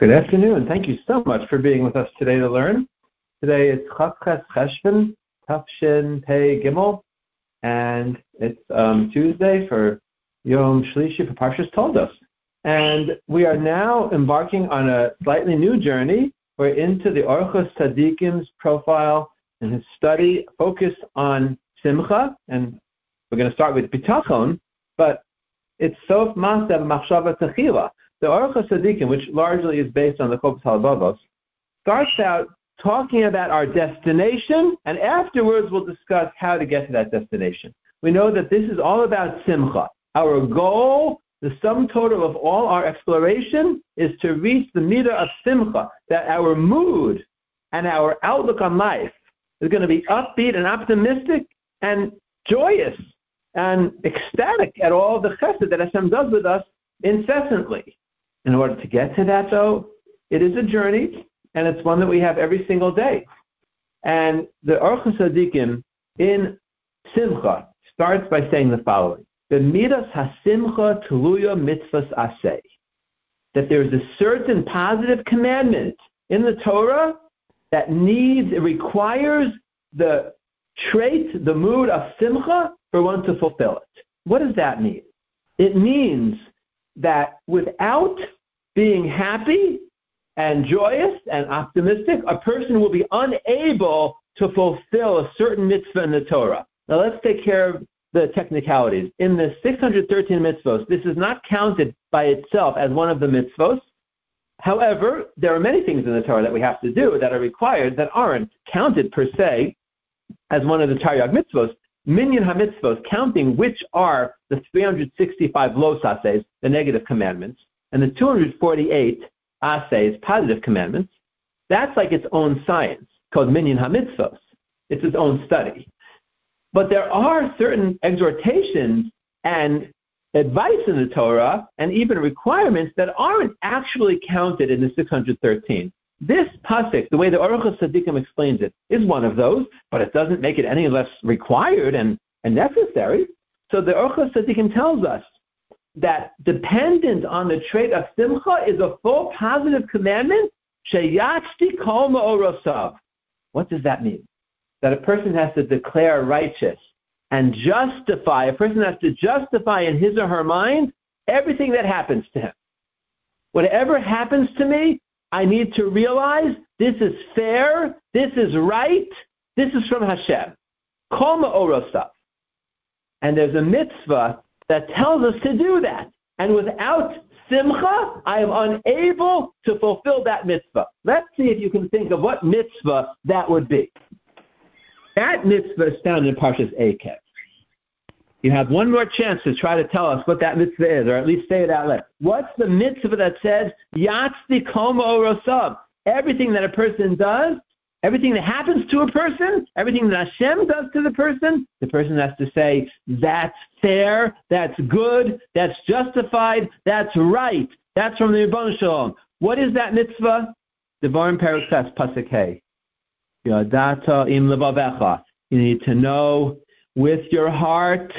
Good afternoon. Thank you so much for being with us today to learn. Today is Chafches Cheshvan, Tafshin Pei Gimel, and it's Tuesday for Yom Shlishi for Parshas Toldos. And we are now embarking on a slightly new journey. We're into the Orchos Tzadikim's profile and his study focused on Simcha, and we're going to start with Bitachon, but it's Sof Masev Machshava Techila. The Orchos Tzadikim, which largely is based on the Chofetz HaLevavos, starts out talking about our destination, and afterwards we'll discuss how to get to that destination. We know that this is all about Simcha. Our goal, the sum total of all our exploration, is to reach the midah of Simcha, that our mood and our outlook on life is going to be upbeat and optimistic and joyous and ecstatic at all the chesed that Hashem does with us incessantly. In order to get to that, though, it is a journey, and it's one that we have every single day. And the Orchos Tzadikim in Simcha starts by saying the following: B'midas hasimcha tuluya mitzvahs aseh. That there is a certain positive commandment in the Torah that requires the trait, the mood of simcha for one to fulfill it. What does that mean? It means that without being happy and joyous and optimistic, a person will be unable to fulfill a certain mitzvah in the Torah. Now let's take care of the technicalities. In the 613 mitzvos, this is not counted by itself as one of the mitzvos. However, there are many things in the Torah that we have to do that are required that aren't counted per se as one of the Taryag mitzvos. Minyan HaMitzvos, counting which are the 365 los ases, the negative commandments, and the 248 ases, positive commandments, that's like its own science, called Minyan HaMitzvos. It's its own study. But there are certain exhortations and advice in the Torah, and even requirements that aren't actually counted in the 613. This pasuk, the way the Orchos Tzadikim explains it, is one of those, but it doesn't make it any less required and necessary. So the Orchos Tzadikim tells us that dependent on the trait of Simcha is a full positive commandment, Sheyachti kol ma'orosav. What does that mean? That a person has to declare righteous and justify, a person has to justify in his or her mind everything that happens to him. Whatever happens to me, I need to realize this is fair, this is right, this is from Hashem. Kol ma'orosav. And there's a mitzvah that tells us to do that. And without simcha, I am unable to fulfill that mitzvah. Let's see if you can think of what mitzvah that would be. That mitzvah is found in Parshas Eikev. You have one more chance to try to tell us what that mitzvah is, or at least say it out loud. What's the mitzvah that says, Yatzti kol ma'orosav? Everything that a person does, everything that happens to a person, everything that Hashem does to the person has to say, that's fair, that's good, that's justified, that's right. That's from the Ribono Shel Olam. What is that mitzvah? Devarim Perek Tes Pasuk Hey. Yadata im levavecha. You need to know with your heart,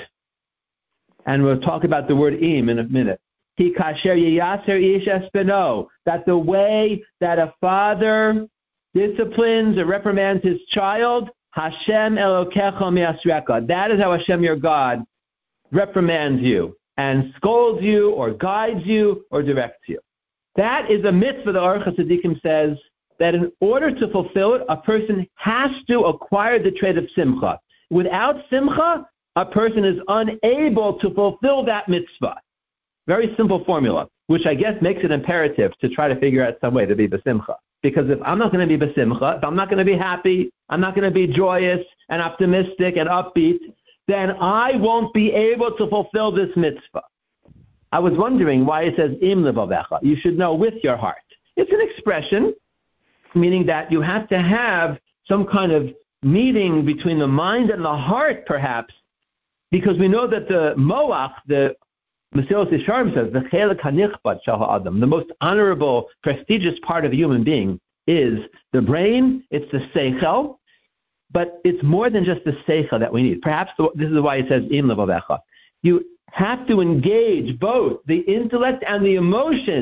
and we'll talk about the word im in a minute. Ki kasher yiyaser ish es beno. That the way that a father disciplines or reprimands his child, Hashem Elokecha miasreka. That is how Hashem your God reprimands you and scolds you or guides you or directs you. That is a mitzvah the Orchos Tzadikim says that in order to fulfill it, a person has to acquire the trait of simcha. Without simcha, a person is unable to fulfill that mitzvah. Very simple formula, which I guess makes it imperative to try to figure out some way to be besimcha. Because if I'm not going to be besimcha, if I'm not going to be happy, I'm not going to be joyous and optimistic and upbeat, then I won't be able to fulfill this mitzvah. I was wondering why it says im levavecha. You should know with your heart. It's an expression, meaning that you have to have some kind of meeting between the mind and the heart, perhaps, because we know that the moach, the Mesilas Yesharim says, the chelek hanichbad shel ha'adam, the most honorable, prestigious part of a human being is the brain, it's the seichel, but it's more than just the seichel that we need. Perhaps this is why it says im levavecha. You have to engage both the intellect and the emotions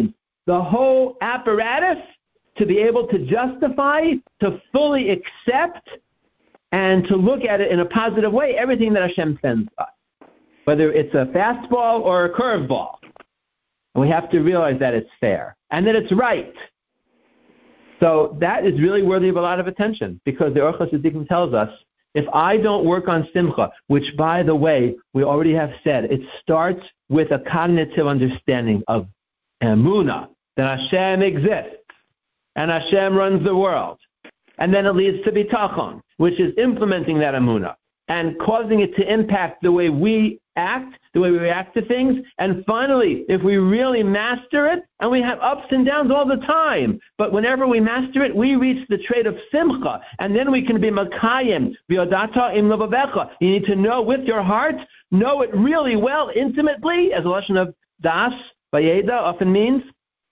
the whole apparatus to be able to justify, to fully accept, and to look at it in a positive way, everything that Hashem sends us, whether it's a fastball or a curveball. And we have to realize that it's fair and that it's right. So that is really worthy of a lot of attention, because the Orchos Tzaddikim tells us, if I don't work on Simcha, which, by the way, we already have said, it starts with a cognitive understanding of Emunah, that Hashem exists, and Hashem runs the world. And then it leads to Bitachon, which is implementing that Emunah and causing it to impact the way we act, the way we react to things. And finally, if we really master it, and we have ups and downs all the time, but whenever we master it, we reach the trait of Simcha, and then we can be Makayim, V'yodata im levavecha. You need to know with your heart, know it really well, intimately, as a lesson of Das, Vayeda often means,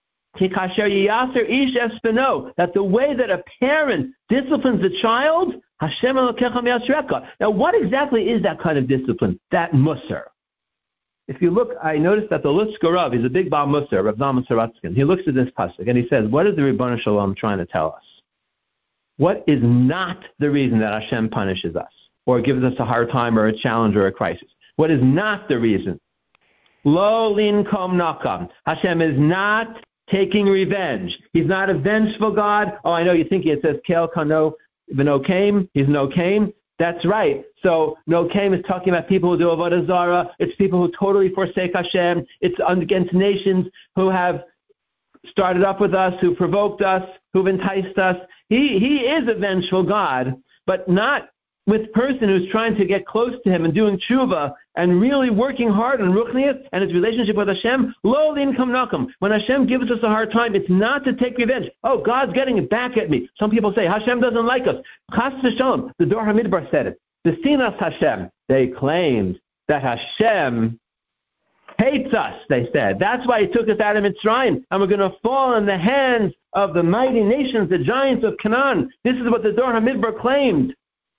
that the way that a parent disciplines a child, Hashem Elokecha mi'asrecha. Now, what exactly is that kind of discipline? That Musar. If you look, I noticed that the Lutzker Rav, he's a big Baal Musar, Rav Zalman Saratskin. He looks at this pasuk and he says, what is the Ribbon Shalom trying to tell us? What is not the reason that Hashem punishes us or gives us a hard time or a challenge or a crisis? What is not the reason? Lo linkom nakam. Hashem is not taking revenge. He's not a vengeful God. Oh, I know you're thinking it says Kel Kano V'no Kaim. He's no Kaim. That's right. So no Kaim is talking about people who do Avodah Zarah. It's people who totally forsake Hashem. It's against nations who have started up with us, who provoked us, who've enticed us. He is a vengeful God, but not with person who's trying to get close to him and doing tshuva and really working hard on ruchnius and his relationship with Hashem. Lo linkom nakum. When Hashem gives us a hard time, it's not to take revenge. Oh, God's getting it back at me. Some people say Hashem doesn't like us. Chas v'shalom. The Dor HaMidbar said it. The Sinas Hashem. They claimed that Hashem hates us, they said. That's why he took us out of Mitzrayim, and we're going to fall in the hands of the mighty nations, the giants of Canaan. This is what the Dor HaMidbar claimed.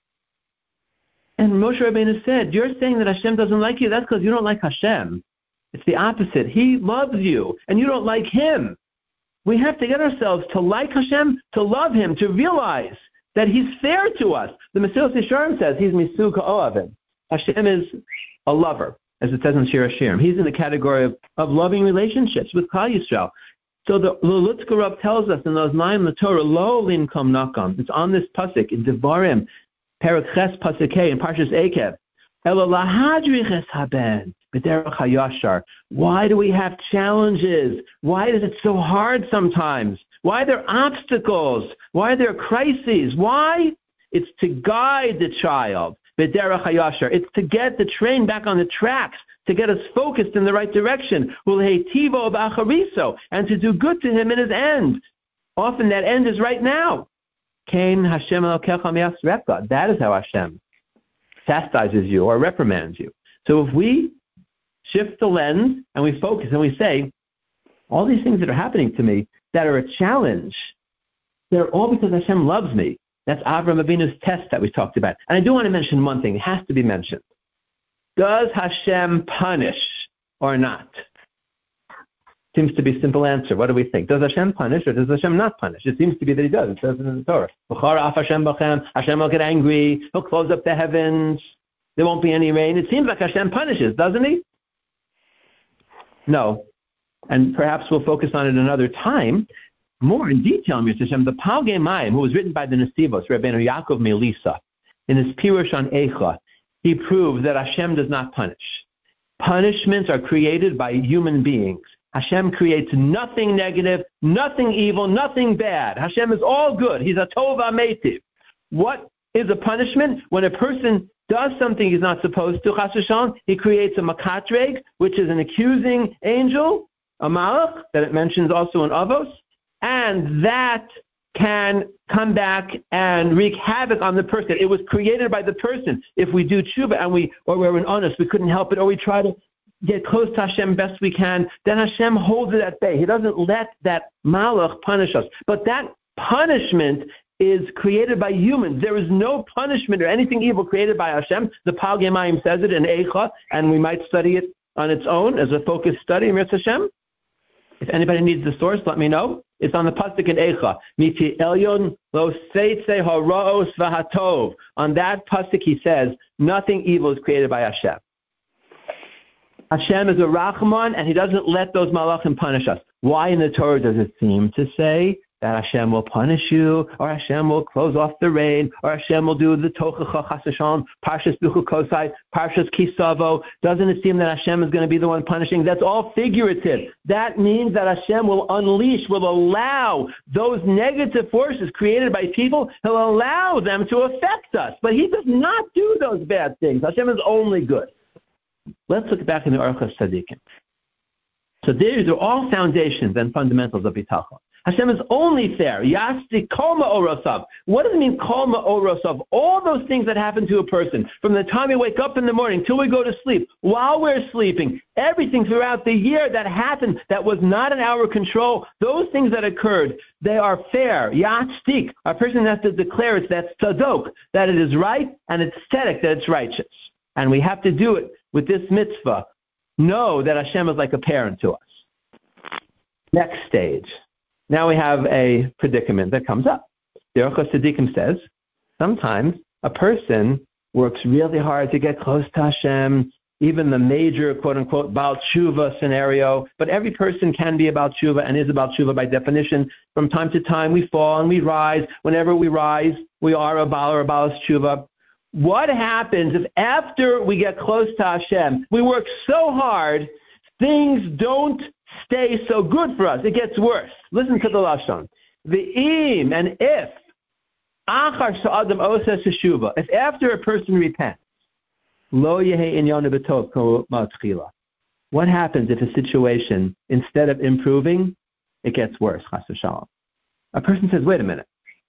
And Moshe Rabbeinu said, you're saying that Hashem doesn't like you, that's because you don't like Hashem. It's the opposite. He loves you, and you don't like Him. We have to get ourselves to like Hashem, to love Him, to realize that He's fair to us. The Mesilas Yesharim says, He's Misu Ka'ohavim. Hashem is a lover, as it says in Shir HaShirim. He's in the category of loving relationships with Klal Yisrael. So the Lutzker Rav tells us in those 9 in the Torah, Lo linkom nakam. It's on this pasuk in Devarim, Perek Ches Pasuk Hey in Parshas Ekev. Elo lahadriches haben b'derech hayashar. Why do we have challenges? Why is it so hard sometimes? Why are there obstacles? Why are there crises? Why? It's to guide the child. B'derech hayashar. It's to get the train back on the tracks, to get us focused in the right direction. Ulheitivo b'achariso, and to do good to him in his end. Often that end is right now. Kain Hashem Elokecha mi'asrecha. That is how Hashem chastises you or reprimands you. So if we shift the lens and we focus and we say, all these things that are happening to me that are a challenge, they're all because Hashem loves me. That's Avraham Avinu's test that we talked about. And I do want to mention one thing. It has to be mentioned. Does Hashem punish or not? Seems to be a simple answer. What do we think? Does Hashem punish or does Hashem not punish? It seems to be that He does. It says it in the Torah. Hashem will get angry. He'll close up the heavens. There won't be any rain. It seems like Hashem punishes, doesn't He? No. And perhaps we'll focus on it another time. More in detail, Mr. Hashem, the Palgei Mayim, who was written by the Nesivos, Rabbeinu Yaakov Melisa, in his Pirush on Eicha, he proved that Hashem does not punish. Punishments are created by human beings. Hashem creates nothing negative, nothing evil, nothing bad. Hashem is all good. He's a Tov HaMeitiv. What is a punishment? When a person does something he's not supposed to, Chas v'shalom, he creates a makatreg, which is an accusing angel, a malach, that it mentions also in Avos, and that can come back and wreak havoc on the person. It was created by the person. If we do tshuva and we're an honest, we couldn't help it, or we try to get close to Hashem best we can, then Hashem holds it at bay. He doesn't let that malach punish us. But that punishment is created by humans. There is no punishment or anything evil created by Hashem. The Palgei Mayim says it in Eicha, and we might study it on its own as a focused study, Mirz Hashem. If anybody needs the source, let me know. It's on the pasuk in Eicha. Miti elyon lo seitze haraos v'hatov. On that pasuk, he says, nothing evil is created by Hashem. Hashem is a Rachman, and He doesn't let those malachim punish us. Why in the Torah does it seem to say that Hashem will punish you, or Hashem will close off the rain, or Hashem will do the tochacha chas v'shalom, parshas Bechukosai, parshas Kisavo? Doesn't it seem that Hashem is going to be the one punishing? That's all figurative. That means that Hashem will unleash, will allow those negative forces created by people, He'll allow them to affect us. But He does not do those bad things. Hashem is only good. Let's look back in the Orchos Tzadikim. So these are all foundations and fundamentals of Bitachon. Hashem is only fair. Yasti kol ma'orosav. What does it mean, kol ma'orosav? All those things that happen to a person, from the time we wake up in the morning till we go to sleep, while we're sleeping, everything throughout the year that happened that was not in our control, those things that occurred, they are fair. Yatstik. A person has to declare it, that's tzadok, that it is right, and it's tzedek, that it's righteous. And we have to do it with this mitzvah. Know that Hashem is like a parent to us. Next stage. Now we have a predicament that comes up. The Orchos Tzadikim says, sometimes a person works really hard to get close to Hashem, even the major, quote-unquote, Baal Tshuva scenario, but every person can be a Baal Tshuva and is a Baal Tshuva by definition. From time to time, we fall and we rise. Whenever we rise, we are a Baal or a Baal's Tshuva. What happens if after we get close to Hashem, we work so hard, things don't stay so good for us? It gets worse. Listen to the Lashon. V'im, and if, achar sha'adam oses teshuva, if after a person repents, lo yehe inyanu b'tov kol ma'atchila. What happens if a situation, instead of improving, it gets worse? Chas v'shalom. A person says, wait a minute.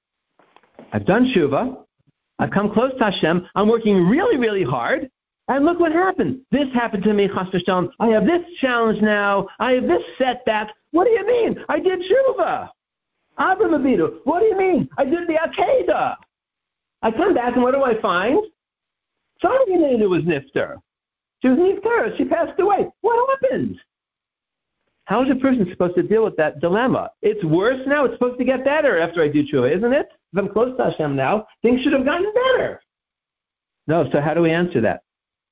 I've done shuva. I've come close to Hashem. I'm working really, really hard. And look what happened. This happened to me, chas v'shalom. I have this challenge now. I have this setback. What do you mean? I did tshuva. Avram Avinu. What do you mean? I did the Akedah. I come back and what do I find? Sarah was nifter. She was nifter. She passed away. What happened? How is a person supposed to deal with that dilemma? It's worse now. It's supposed to get better after I do tshuva, isn't it? If I'm close to Hashem now, things should have gotten better. No, so how do we answer that?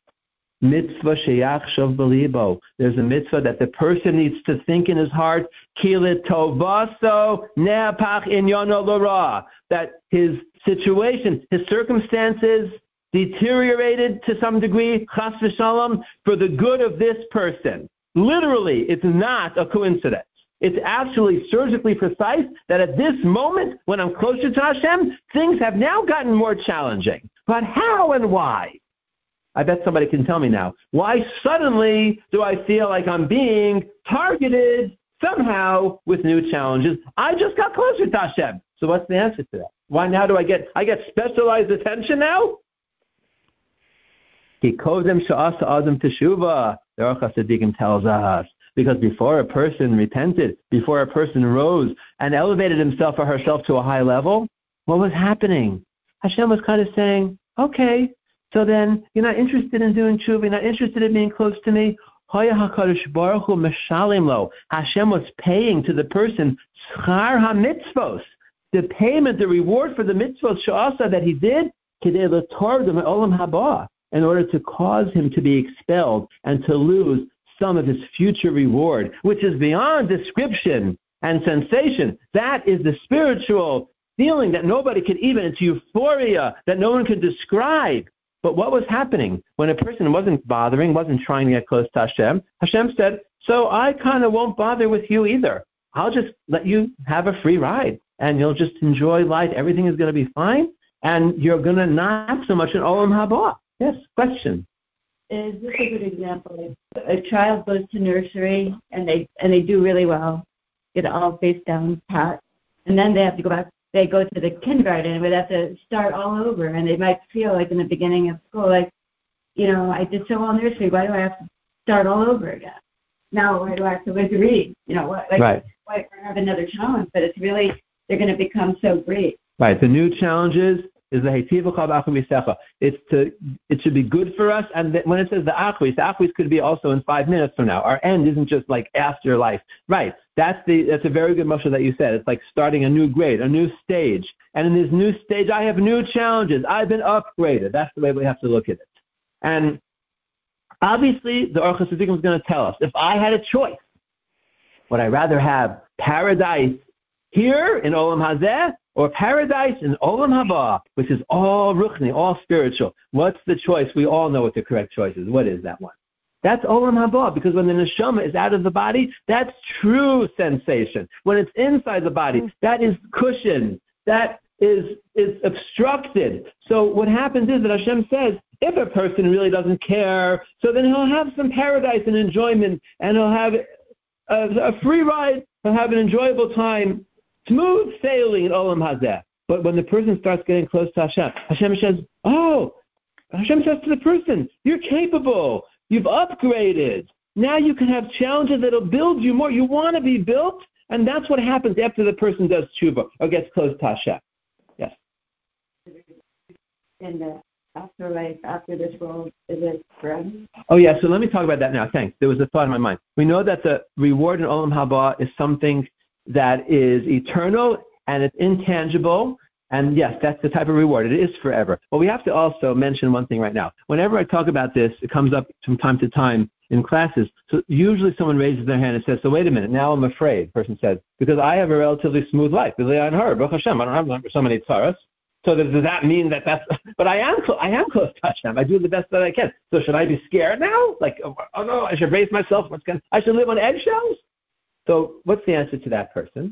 Mitzvah sheyachshav b'libo. There's a mitzvah that the person needs to think in his heart, kilit tovaso ne'apach inyono l'ra, that his situation, his circumstances deteriorated to some degree, chas v'shalom, for the good of this person. Literally, it's not a coincidence. It's actually surgically precise that at this moment, when I'm closer to Hashem, things have now gotten more challenging. But how and why? I bet somebody can tell me now. Why suddenly do I feel like I'm being targeted somehow with new challenges? I just got closer to Hashem. So what's the answer to that? Why now do I get specialized attention now? Ki kodem sha'asa adam teshuva, the Orchos Tzadikim tells us. Because before a person repented, before a person rose and elevated himself or herself to a high level, what was happening? Hashem was kind of saying, okay, so then you're not interested in doing tshuva, you're not interested in being close to me. Hashem was paying to the person schar ha-mitzvos, the payment, the reward for the mitzvos sha'asa that he did, in order to cause him to be expelled and to lose some of his future reward, which is beyond description and sensation. That is the spiritual feeling that nobody could even, it's euphoria that no one could describe. But what was happening when a person wasn't bothering, wasn't trying to get close to Hashem? Hashem said, so I kind of won't bother with you either. I'll just let you have a free ride and you'll just enjoy life. Everything is going to be fine and you're going to not have so much an olam haba. Yes, question. Is this a good example? A child goes to nursery and they do really well, get all face down pat, and then they have to go back. They go to the kindergarten and they have to start all over, and they might feel like in the beginning of school, like, I did so well in nursery. Why do I have to start all over again? Now why do I have to learn to read? Right. Why have another challenge? But it's really they're going to become so great. Right. The new challenges is the Heitiv L'cha b'achmisecha. It should be good for us. And when it says the achris could be also in 5 minutes from now. Our end isn't just like after life. Right. That's a very good mashal that you said. It's like starting a new grade, a new stage. And in this new stage, I have new challenges. I've been upgraded. That's the way we have to look at it. And obviously, the Orchos Tzadikim is going to tell us, if I had a choice, would I rather have paradise here in Olam Hazeh or paradise in Olam Haba, which is all ruchni, all spiritual? What's the choice? We all know what the correct choice is. What is that one? That's Olam Haba, because when the neshama is out of the body, that's true sensation. When it's inside the body, that is cushion. That is obstructed. So what happens is that Hashem says, if a person really doesn't care, so then he'll have some paradise and enjoyment, and he'll have a free ride, he'll have an enjoyable time, smooth sailing in Olam Hazeh. But when the person starts getting close to Hashem, Hashem says to the person, you're capable, you've upgraded. Now you can have challenges that'll build you more. You want to be built, and that's what happens after the person does tshuva or gets close to Hashem. Yes? In the afterlife, after this world, is it forever? Oh, yeah, so let me talk about that now. Thanks. There was a thought in my mind. We know that the reward in Olam Haba is something that is eternal and it's intangible. And yes, that's the type of reward. It is forever. But we have to also mention one thing right now. Whenever I talk about this, it comes up from time to time in classes. So usually someone raises their hand and says, so wait a minute, now I'm afraid, the person says, because I have a relatively smooth life. I don't have so many tzaras. So does that mean that's, but I am close to Hashem. I do the best that I can. So should I be scared now? Like, oh no, I should brace myself. I should live on eggshells? So what's the answer to that person?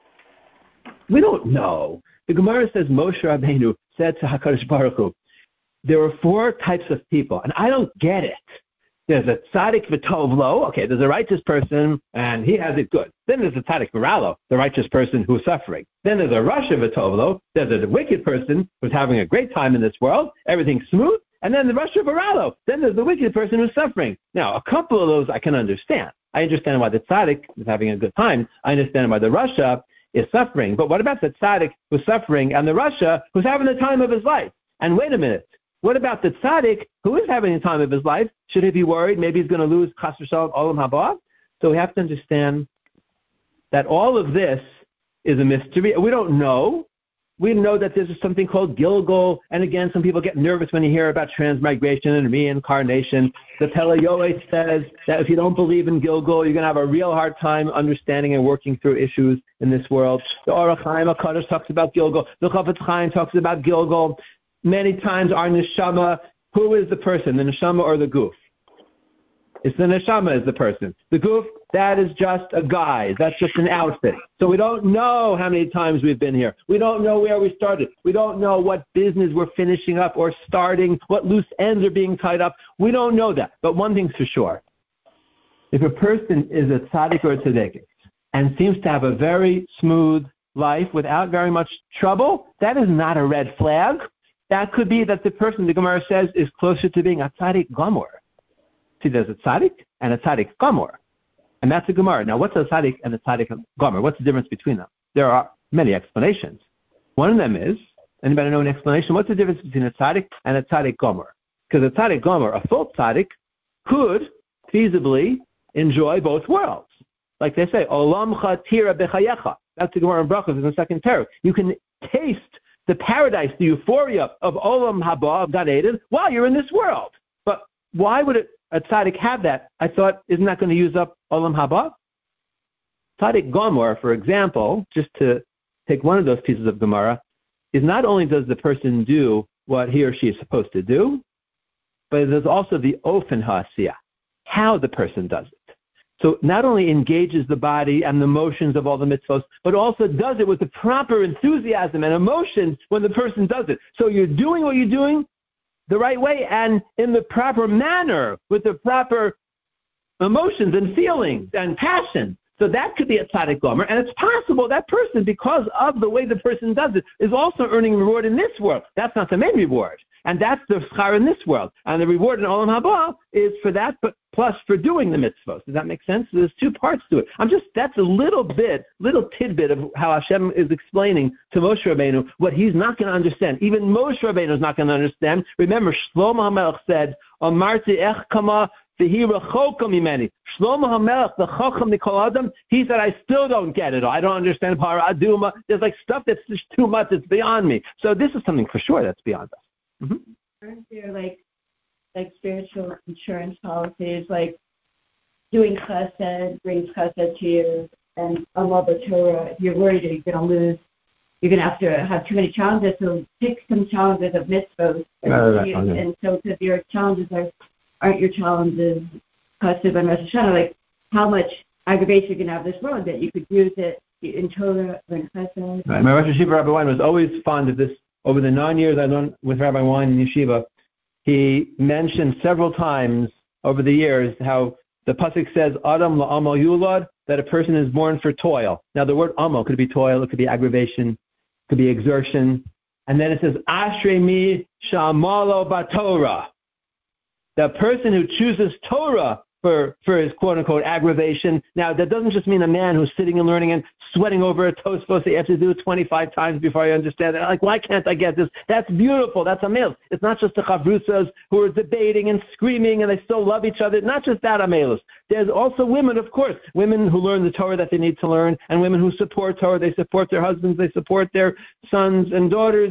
We don't know. The Gemara says Moshe Rabbeinu said to HaKadosh Baruch Hu, there are 4 types of people, and I don't get it. There's a tzaddik v'tov lo. Okay, there's a righteous person, and he has it good. Then there's a tzaddik v'ralo, the righteous person who's suffering. Then there's a rasha v'tov lo. There's a wicked person who's having a great time in this world. Everything's smooth. And then the rasha v'ralo. Then there's the wicked person who's suffering. Now, a couple of those I can understand. I understand why the tzaddik is having a good time. I understand why the rasha is suffering. But what about the tzaddik who's suffering and the rasha who's having the time of his life? And wait a minute. What about the tzaddik who is having the time of his life? Should he be worried? Maybe he's going to lose chas v'shalom olam haba? So we have to understand that all of this is a mystery. We don't know. We know that there's something called Gilgul. And again, some people get nervous when you hear about transmigration and reincarnation. The Pele Yoetz says that if you don't believe in Gilgul, you're going to have a real hard time understanding and working through issues in this world. The Orach Chaim HaKadosh talks about Gilgul. The Chafetz Chaim talks about Gilgul. Many times our neshama, who is the person, the neshama or the goof? It's the neshama is the person. The goof, that is just a guise. That's just an outfit. So we don't know how many times we've been here. We don't know where we started. We don't know what business we're finishing up or starting, what loose ends are being tied up. We don't know that. But one thing's for sure. If a person is a tzaddik or a tzaddik and seems to have a very smooth life without very much trouble, that is not a red flag. That could be that the person, the Gemara says, is closer to being a tzaddik gomor. See, there's a tzaddik and a tzaddik gomor. And that's a Gemara. Now, what's a tzaddik and a tzaddik gomor? What's the difference between them? There are many explanations. One of them is, anybody know an explanation? What's the difference between a tzaddik and a tzaddik gomor? Because a tzaddik gomor, a full tzaddik, could feasibly enjoy both worlds. Like they say, olamcha tira bechayecha. That's the Gemara in Brachos in the second parak. You can taste the paradise, the euphoria of Olam Haba, of Gan Eden, while you're in this world. But why would a tzaddik have that? I thought, isn't that going to use up Olam Haba? Tzaddik Gomor, for example, just to take one of those pieces of Gemara, is not only does the person do what he or she is supposed to do, but there's also the ofen ha'asiyah, how the person does it. So not only engages the body and the motions of all the mitzvos, but also does it with the proper enthusiasm and emotion when the person does it. So you're doing what you're doing the right way and in the proper manner with the proper emotions and feelings and passion. So that could be a tzaddik gomer. And it's possible that person, because of the way the person does it, is also earning reward in this world. That's not the main reward. And that's the schar in this world. And the reward in Olam Haba is for that, but plus for doing the mitzvahs. Does that make sense? So there's two parts to it. That's a little tidbit of how Hashem is explaining to Moshe Rabbeinu what he's not going to understand. Even Moshe Rabbeinu is not going to understand. Remember, Shlomo HaMelech said, Amarti ech kama Shlomo HaMelech, the Chacham Nikol Adam, he said, I still don't get it. I don't understand Paraduma. There's like stuff that's just too much. It's beyond me. So this is something for sure that's beyond us. Mm-hmm. Aren't there like spiritual insurance policies, like doing chesed brings chesed to you, and Allah Torah, if you're worried that you're going to lose, you're going to have too many challenges, so pick some challenges of mitzvahs. And so because your challenges aren't your challenges, Chesed and Rosh Hashanah, like how much aggravation you can have this world that you could use it in Torah or in Chesed. Right. My Rosh Yeshiva, Rabbi Wein, was always fond of this. Over the 9 years I learned with Rabbi Wein in Yeshiva, he mentioned several times over the years how the pasuk says, Adam la'amal yulad, that a person is born for toil. Now the word amal could be toil, it could be aggravation, it could be exertion. And then it says, Ashrei mi sha'amalo b'Torah. The person who chooses Torah for his quote-unquote aggravation. Now, that doesn't just mean a man who's sitting and learning and sweating over a Tosfos that you have to do it 25 times before you understand it. Like, why can't I get this? That's beautiful. That's Amelus. It's not just the Chavrusas who are debating and screaming and they still love each other. Not just that Amelus. There's also women, of course, women who learn the Torah that they need to learn, and women who support Torah. They support their husbands. They support their sons and daughters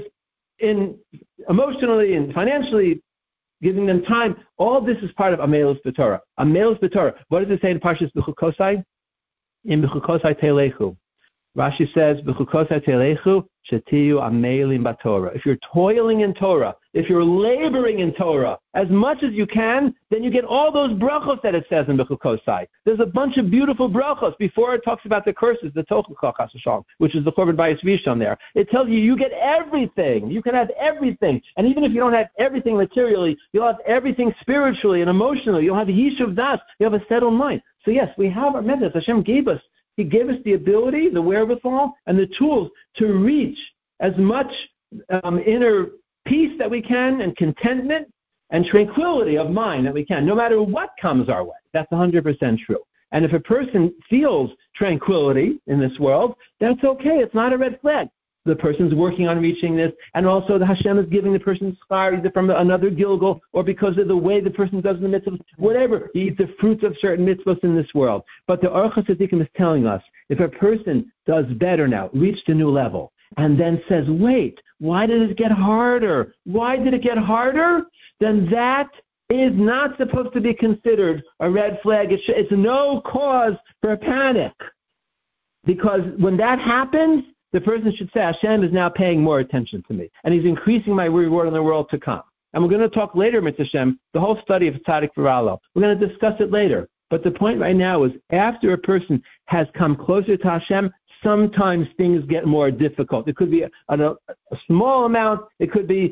emotionally and financially, giving them time. All this is part of Amelus B'Torah. Amelus B'Torah. What does it say in Parshas B'chukosai? In B'chukosai Telechu. Rashi says, B'chukosai Telechu, Shetiyu Amelim B'Torah. If you're toiling in Torah, if you're laboring in Torah, as much as you can, then you get all those brachos that it says in B'chukosai. There's a bunch of beautiful brachos. Before it talks about the curses, the Tochukah Chasashon, which is the Korban Bayis Rishon there. It tells you get everything. You can have everything. And even if you don't have everything materially, you'll have everything spiritually and emotionally. You'll have Yishuv Das. You have a settled mind. So yes, we have our methods. Hashem gave us. He gave us the ability, the wherewithal, and the tools to reach as much inner peace that we can, and contentment and tranquility of mind that we can, no matter what comes our way. That's 100% true. And if a person feels tranquility in this world, that's okay. It's not a red flag. The person's working on reaching this, and also the Hashem is giving the person schar either from another Gilgal or because of the way the person does the mitzvahs, whatever. You eat the fruits of certain mitzvahs in this world. But the Aruch HaTzaddikim is telling us, if a person does better now, reached a new level, and then says, wait, why did it get harder? Why did it get harder? Then that is not supposed to be considered a red flag. It's no cause for panic. Because when that happens, the person should say, Hashem is now paying more attention to me, and He's increasing my reward in the world to come. And we're going to talk later, Mitzvah Hashem, the whole study of Tzadik V'Ralo. We're going to discuss it later. But the point right now is, after a person has come closer to Hashem, sometimes things get more difficult. It could be on a small amount. It could be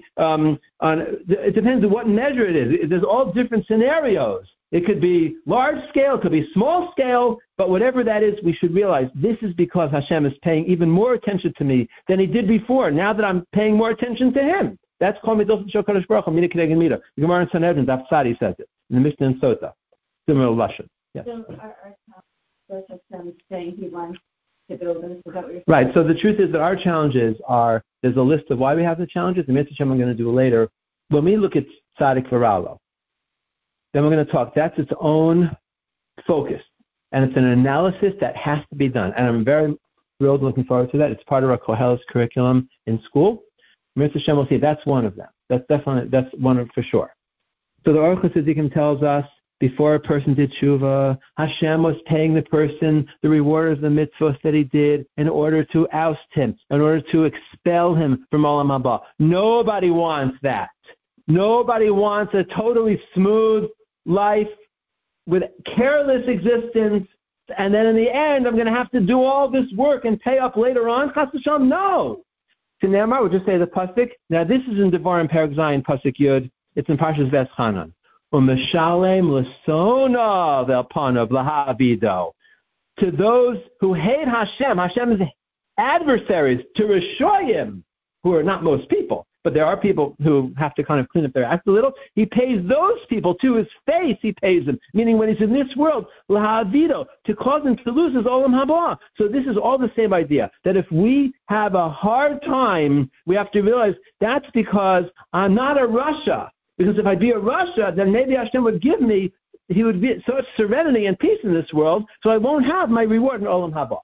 it depends on what measure it is. There's all different scenarios. It could be large scale, it could be small scale, but whatever that is, we should realize this is because Hashem is paying even more attention to me than He did before, now that I'm paying more attention to Him. That's called Mitzvah Shokadosh Baruch Hu, Mina K'neged Mida. The Gemara in Sanhedrin, Daf Tzadi says it, in the Mishnah in Sota. Similar Lashon. Yes. So our Hashem is saying He wants to build this. Is that what you're saying? Right, so the truth is that our challenges are, there's a list of why we have the challenges, the Mitzvah Hashem I'm going to do later. When we look at Tzadik V'Ralo, then we're going to talk, that's its own focus. And it's an analysis that has to be done. And I'm very thrilled, looking forward to that. It's part of our Koheles curriculum in school. Mitzvah Hashem will see that's one of them. That's one of for sure. So the Aruch HaTzaddikim tells us, before a person did tshuva, Hashem was paying the person the reward of the mitzvahs that he did in order to oust him, in order to expel him from Olam Haba. Nobody wants that. Nobody wants a totally smooth life with careless existence, and then in the end, I'm going to have to do all this work and pay up later on. Chas v'shalom, no. To Ne'emar, we'll just say the pasuk. Now, this is in Devarim Perek Zayin, pasuk Yud. It's in Parshas Veschanan. U'mishalem l'sona v'elpanav l'ha'avido. To those who hate Hashem, Hashem's adversaries, to Rishoyim, who are not most people, but there are people who have to kind of clean up their act a little. He pays those people to his face. He pays them, meaning when he's in this world, lahavido, to cause him to lose his olam haba. So this is all the same idea, that if we have a hard time, we have to realize that's because I'm not a Rasha. Because if I'd be a Rasha, then maybe Hashem would give me, he would be such serenity and peace in this world, so I won't have my reward in olam haba.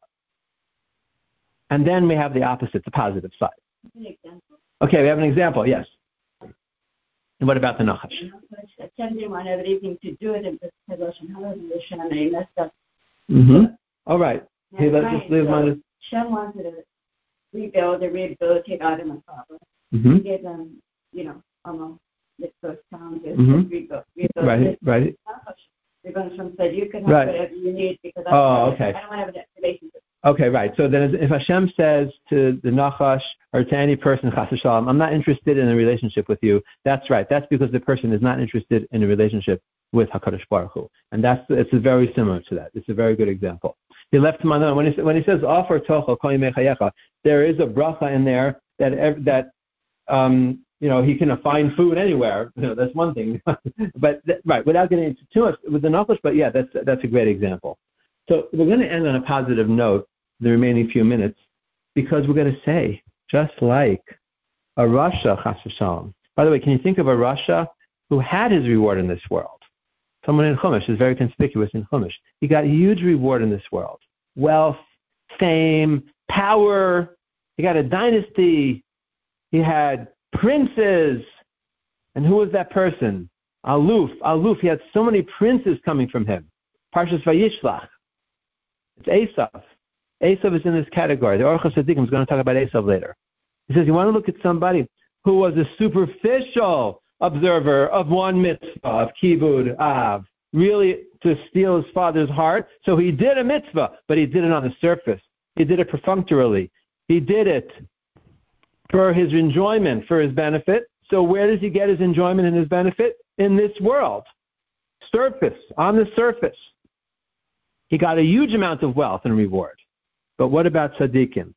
And then we have the opposite, the positive side. Okay, we have an example, yes. And what about the Nachash? Hashem didn't want everything to do with him, because he messed up. All right. Hey, let's just leave one. Hashem wanted to rebuild and rehabilitate Adam and Chava. He gave them, almost the first time to rebuild. Right. Hashem said, you can have whatever you need, because I don't want to have a relationship. Okay, right. So then if Hashem says to the Nachash or to any person, Chas v'shalom, I'm not interested in a relationship with you, that's right. That's because the person is not interested in a relationship with HaKadosh Baruch Hu. And it's very similar to that. It's a very good example. He left him alone. When he says, Offer tochel kol yimei chayecha, there is a bracha in there that he can find food anywhere. That's one thing. But without getting into too much with the Nachash, but yeah, that's a great example. So we're going to end on a positive note the remaining few minutes, because we're going to say, just like a Rasha, Chas v'shalom. By the way, can you think of a Rasha who had his reward in this world? Someone in Chumash is very conspicuous in Chumash. He got a huge reward in this world. Wealth, fame, power. He got a dynasty. He had princes. And who was that person? Aluf. He had so many princes coming from him. Parshas Vayishlach. It's Esav. Esav is in this category. The Orchos Tzadikim is going to talk about Esav later. He says, you want to look at somebody who was a superficial observer of one mitzvah, of Kibud Av, really to steal his father's heart. So he did a mitzvah, but he did it on the surface. He did it perfunctorily. He did it for his enjoyment, for his benefit. So where does he get his enjoyment and his benefit? In this world. Surface, on the surface. He got a huge amount of wealth and reward. But what about tzaddikim?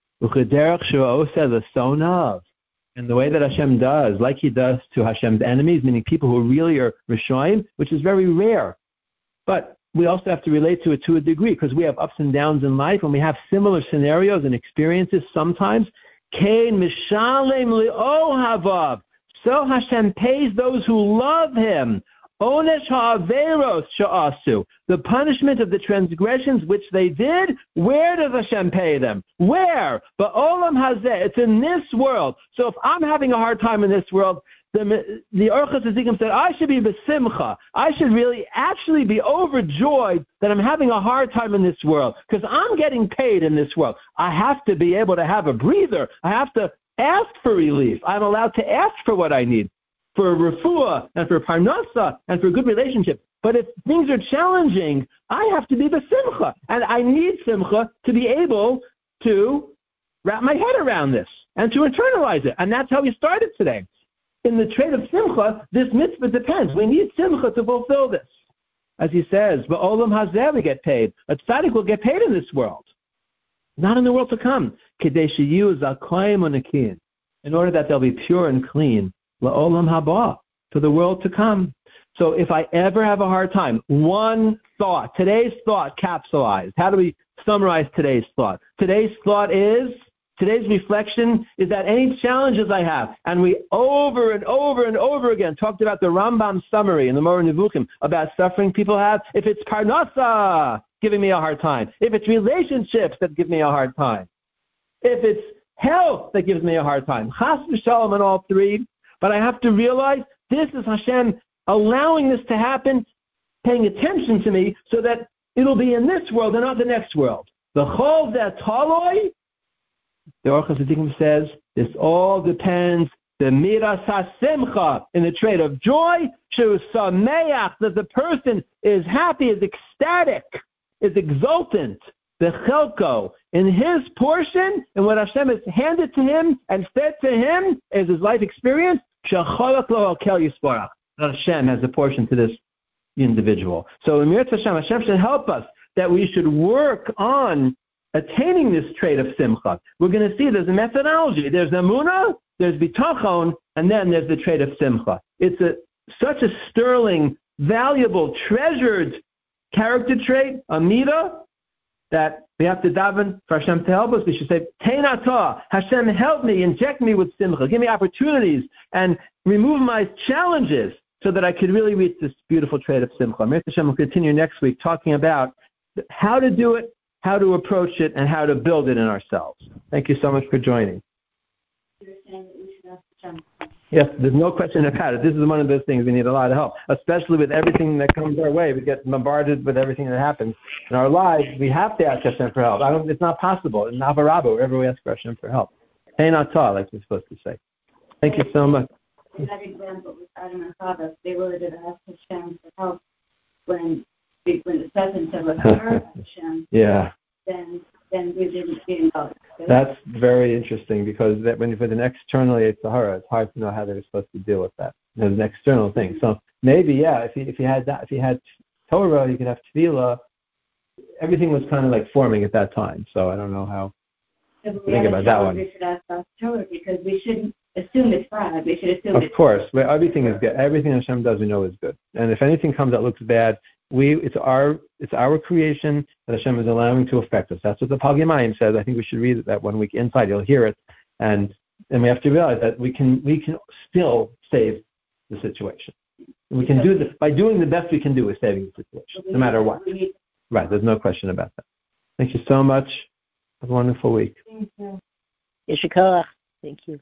And the way that Hashem does, like he does to Hashem's enemies, meaning people who really are Rishoyim, which is very rare. But we also have to relate to it to a degree, because we have ups and downs in life, and we have similar scenarios and experiences sometimes. Kain mishalem li'ohavav. So Hashem pays those who love him. Onesh ha'averos sha'asu. The punishment of the transgressions which they did, where does Hashem pay them? Where? But olam hazeh, it's in this world. So if I'm having a hard time in this world, the Orchos Tzadikim said, I should be besimcha. I should really actually be overjoyed that I'm having a hard time in this world, because I'm getting paid in this world. I have to be able to have a breather. I have to ask for relief. I'm allowed to ask for what I need, for refuah and for parnasa and for good relationship. But if things are challenging, I have to be the simcha. And I need simcha to be able to wrap my head around this and to internalize it. And that's how we started today. In the trait of simcha, this mitzvah depends. We need simcha to fulfill this. As he says, ba'olam hazeh we get paid. A tzaddik will get paid in this world, not in the world to come. Kedei sheyu zakayim u'nekiyin, in order that they'll be pure and clean. La'olam haba, for the world to come. So if I ever have a hard time, one thought, today's thought capsulized. How do we summarize today's thought? Today's reflection is that any challenges I have, and we over and over and over again talked about the Rambam summary in the Moreh Nevuchim about suffering people have. If it's parnasa giving me a hard time, if it's relationships that give me a hard time, if it's health that gives me a hard time, chas v'shalom on all three, but I have to realize this is Hashem allowing this to happen, paying attention to me, so that it'll be in this world and not the next world. The chol v'taloi, the Orchos Tzadikim says, this all depends, the miras hasimcha, in the trait of joy, shu sameach, that the person is happy, is ecstatic, is exultant, the chelko, in his portion, and what Hashem has handed to him and fed to him as his life experience, shacholak lo kel yisparach. Hashem has a portion to this individual. So in Mirat Hashem should help us that we should work on attaining this trait of simcha. We're going to see there's a methodology. There's emunah, there's bitachon, and then there's the trait of simcha. It's such a sterling, valuable, treasured character trait, a midah, that we have to daven for Hashem to help us. We should say, Teinatah, Hashem, help me, inject me with simcha, give me opportunities, and remove my challenges so that I could really reach this beautiful trait of simcha. Mir Hashem will continue next week talking about how to do it, how to approach it, and how to build it in ourselves. Thank you so much for joining. You're saying that we should ask Hashem. Yes, there's no question about it. This is one of those things we need a lot of help, especially with everything that comes our way. We get bombarded with everything that happens in our lives. We have to ask Hashem for help. It's not possible. In Avarabba, wherever we ask Hashem for help. Hey, not tall, like we're supposed to say. Thank you so much. In that example with Adam and Chava, they would have asked Hashem for help when the serpent said, "Let's hurt Hashem." Yeah. Then we didn't go. That's very interesting because when with an external Yetzirah, it's hard to know how they're supposed to deal with that. There's an external thing. So maybe, if you had that, if you had Torah, you could have Tefillah. Everything was kind of like forming at that time. So I don't know how to think about that one. We should ask about Torah because we shouldn't assume it's bad. We should assume of course, everything is good. Everything Hashem does, we know is good. And if anything comes that looks bad, it's our creation that Hashem is allowing to affect us. That's what the Pal Gemayim says. I think we should read that 1 week inside. You'll hear it, and we have to realize that we can still save the situation. We can do this by doing the best we can do with saving the situation, no matter what. Right? There's no question about that. Thank you so much. Have a wonderful week. Thank you. Yeshua. Thank you.